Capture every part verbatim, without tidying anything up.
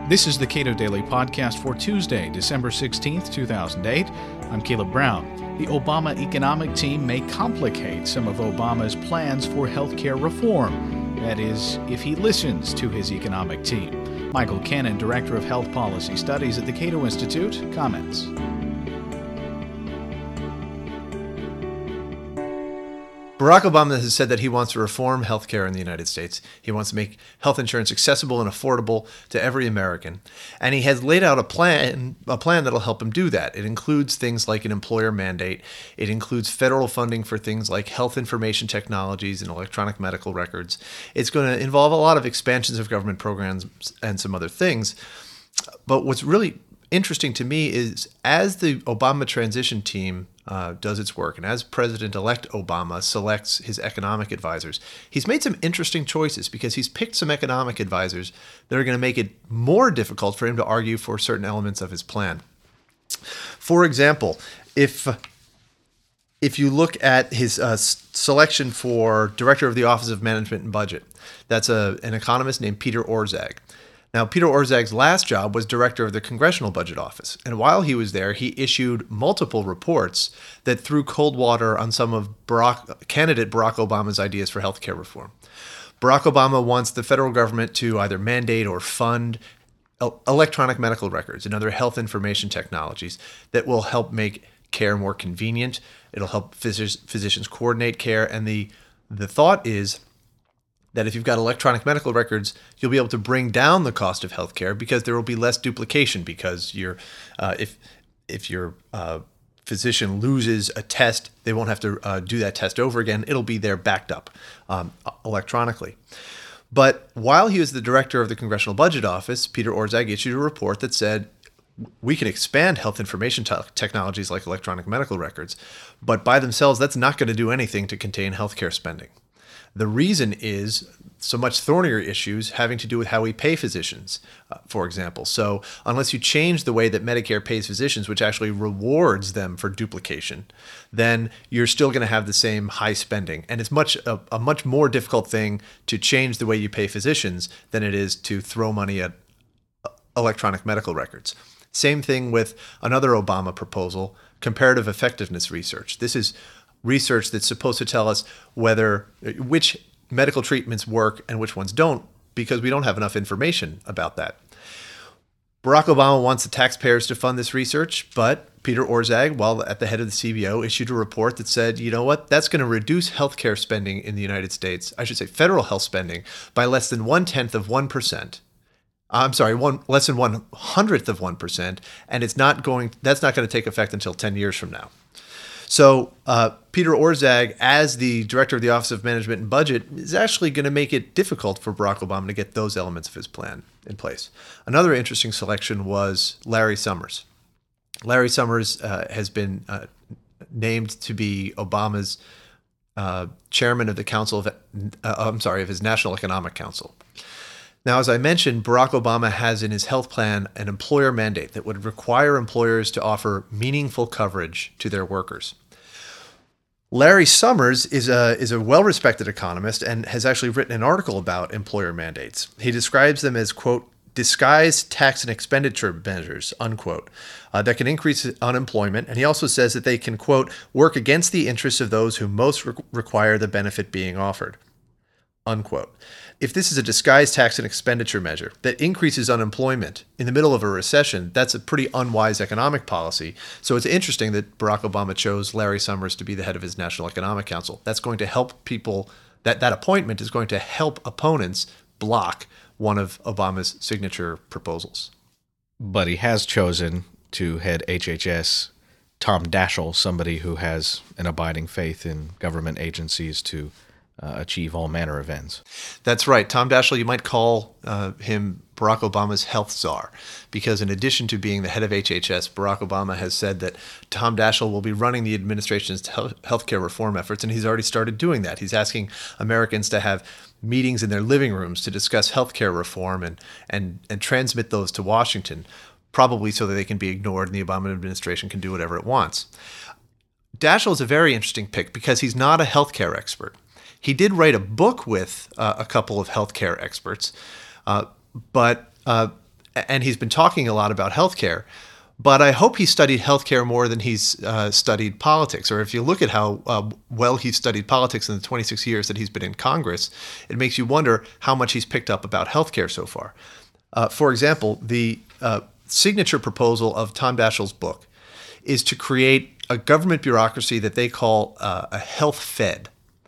This is the Cato Daily Podcast for Tuesday, December sixteenth, two thousand eight. I'm Caleb Brown. The Obama economic team may complicate some of Obama's plans for healthcare reform. That is, if he listens to his economic team. Michael Cannon, Director of Health Policy Studies at the Cato Institute, comments. Barack Obama has said that he wants to reform healthcare in the United States. He wants to make health insurance accessible and affordable to every American. And he has laid out a plan, a plan that'll help him do that. It includes things like an employer mandate. It includes federal funding for things like health information technologies and electronic medical records. It's going to involve a lot of expansions of government programs and some other things. But what's really interesting to me is as the Obama transition team uh, does its work and as President-elect Obama selects his economic advisors, he's made some interesting choices because he's picked some economic advisors that are going to make it more difficult for him to argue for certain elements of his plan. For example, if if you look at his uh, selection for Director of the Office of Management and Budget, that's a, an economist named Peter Orszag. Now, Peter Orszag's last job was director of the Congressional Budget Office, and while he was there, he issued multiple reports that threw cold water on some of Barack, candidate Barack Obama's ideas for healthcare reform. Barack Obama wants the federal government to either mandate or fund electronic medical records and other health information technologies that will help make care more convenient. It'll help phys- physicians coordinate care, and the the thought is that if you've got electronic medical records, you'll be able to bring down the cost of healthcare because there will be less duplication. Because you're, uh, if if your uh, physician loses a test, they won't have to uh, do that test over again. It'll be there backed up um, electronically. But while he was the director of the Congressional Budget Office, Peter Orszag issued a report that said we can expand health information te- technologies like electronic medical records, but by themselves, that's not going to do anything to contain healthcare spending. The reason is so much thornier issues having to do with how we pay physicians, uh, for example. So unless you change the way that Medicare pays physicians, which actually rewards them for duplication, then you're still going to have the same high spending. And it's much a, a much more difficult thing to change the way you pay physicians than it is to throw money at electronic medical records. Same thing with another Obama proposal, comparative effectiveness research. This is research that's supposed to tell us whether which medical treatments work and which ones don't, because we don't have enough information about that. Barack Obama wants the taxpayers to fund this research, but Peter Orszag, while at the head of the C B O, issued a report that said, you know what, that's going to reduce healthcare spending in the United States, I should say federal health spending, by less than one-tenth of one percent. I'm sorry, one less than one hundredth of one percent, and it's not going. That's not going to take effect until ten years from now. So uh, Peter Orszag, as the director of the Office of Management and Budget, is actually going to make it difficult for Barack Obama to get those elements of his plan in place. Another interesting selection was Larry Summers. Larry Summers uh, has been uh, named to be Obama's uh, chairman of the Council of, uh, I'm sorry, of his National Economic Council. Now, as I mentioned, Barack Obama has in his health plan an employer mandate that would require employers to offer meaningful coverage to their workers. Larry Summers is a is a well-respected economist and has actually written an article about employer mandates. He describes them as, quote, disguised tax and expenditure measures, unquote, uh, that can increase unemployment. And he also says that they can, quote, work against the interests of those who most re- require the benefit being offered, unquote. If this is a disguised tax and expenditure measure that increases unemployment in the middle of a recession, that's a pretty unwise economic policy. So it's interesting that Barack Obama chose Larry Summers to be the head of his National Economic Council. That's going to help people, that, that appointment is going to help opponents block one of Obama's signature proposals. But he has chosen to head H H S Tom Daschle, somebody who has an abiding faith in government agencies to Uh, achieve all manner of ends. That's right. Tom Daschle, you might call uh, him Barack Obama's health czar, because in addition to being the head of H H S, Barack Obama has said that Tom Daschle will be running the administration's health healthcare reform efforts, and he's already started doing that. He's asking Americans to have meetings in their living rooms to discuss healthcare reform and and and transmit those to Washington, probably so that they can be ignored and the Obama administration can do whatever it wants. Daschle is a very interesting pick because he's not a healthcare expert. He did write a book with uh, a couple of healthcare experts, uh, but uh, and he's been talking a lot about healthcare. But I hope he studied healthcare more than he's uh, studied politics. Or if you look at how uh, well he's studied politics in the twenty-six years that he's been in Congress, it makes you wonder how much he's picked up about healthcare so far. Uh, for example, the uh, signature proposal of Tom Daschle's book is to create a government bureaucracy that they call uh, a health fed.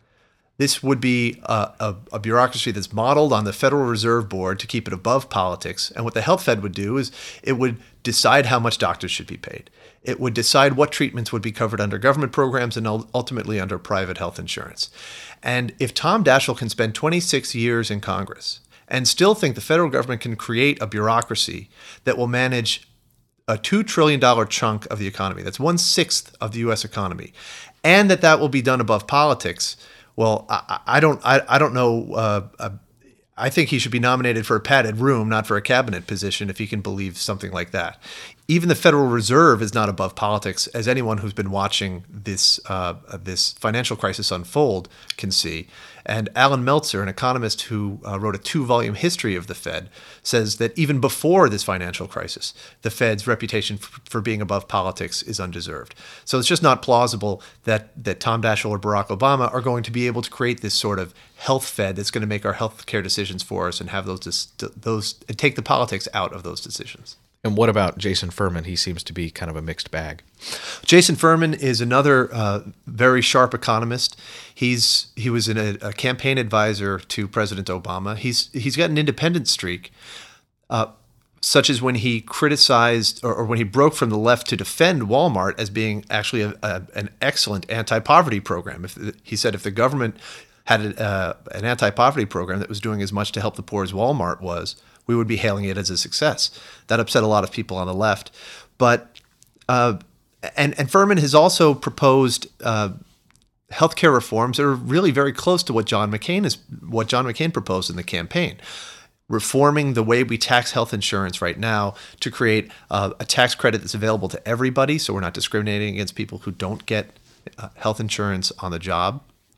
This would be a, a, a bureaucracy that's modeled on the Federal Reserve Board to keep it above politics. And what the Health Fed would do is it would decide how much doctors should be paid. It would decide what treatments would be covered under government programs and ultimately under private health insurance. And if Tom Daschle can spend twenty-six years in Congress and still think the federal government can create a bureaucracy that will manage a two trillion dollars chunk of the economy, that's one-sixth of the U S economy, and that that will be done above politics, well, I, I don't, I, I don't know. Uh, uh, I think he should be nominated for a padded room, not for a cabinet position, if he can believe something like that. Even the Federal Reserve is not above politics, as anyone who's been watching this uh, this financial crisis unfold can see. And Alan Meltzer, an economist who uh, wrote a two-volume history of the Fed, says that even before this financial crisis, the Fed's reputation for, for being above politics is undeserved. So it's just not plausible that that Tom Daschle or Barack Obama are going to be able to create this sort of health Fed that's going to make our health care decisions for us and have those those and take the politics out of those decisions. And what about Jason Furman? He seems to be kind of a mixed bag. Jason Furman is another uh, very sharp economist. He's he was in a, a campaign advisor to President Obama. He's he's got an independent streak, uh, such as when he criticized or, or when he broke from the left to defend Walmart as being actually a, a, an excellent anti-poverty program. If the, he said if the government had a, uh, an anti-poverty program that was doing as much to help the poor as Walmart was, we would be hailing it as a success. That upset a lot of people on the left. But uh, and and Furman has also proposed uh, healthcare reforms that are really very close to what John McCain is what John McCain proposed in the campaign, reforming the way we tax health insurance right now to create uh, a tax credit that's available to everybody, so we're not discriminating against people who don't get uh, health insurance on the job.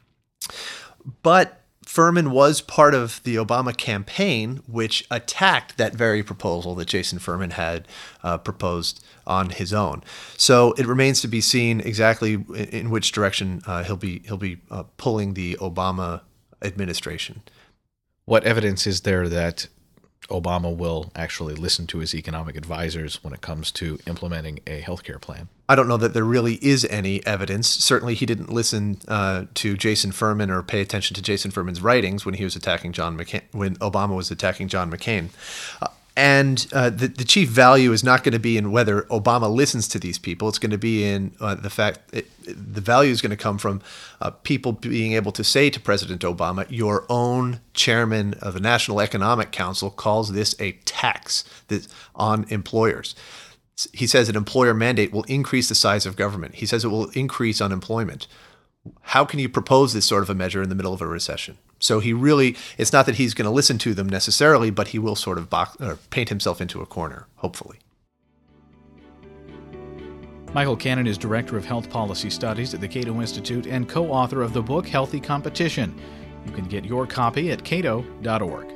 But Furman was part of the Obama campaign, which attacked that very proposal that Jason Furman had uh, proposed on his own. So it remains to be seen exactly in, in which direction uh, he'll be he'll be uh, pulling the Obama administration. What evidence is there that Obama will actually listen to his economic advisors when it comes to implementing a healthcare plan? I don't know that there really is any evidence. Certainly, he didn't listen uh, to Jason Furman or pay attention to Jason Furman's writings when he was attacking John McCain, when Obama was attacking John McCain. Uh, and uh, the, the chief value is not going to be in whether Obama listens to these people. It's going to be in uh, the fact it, the value is going to come from uh, people being able to say to President Obama, your own chairman of the National Economic Council calls this a tax that, on employers. He says an employer mandate will increase the size of government. He says it will increase unemployment. How can you propose this sort of a measure in the middle of a recession? So he really, it's not that he's going to listen to them necessarily, but he will sort of box, or paint himself into a corner, hopefully. Michael Cannon is Director of Health Policy Studies at the Cato Institute and co-author of the book Healthy Competition. You can get your copy at cato dot org.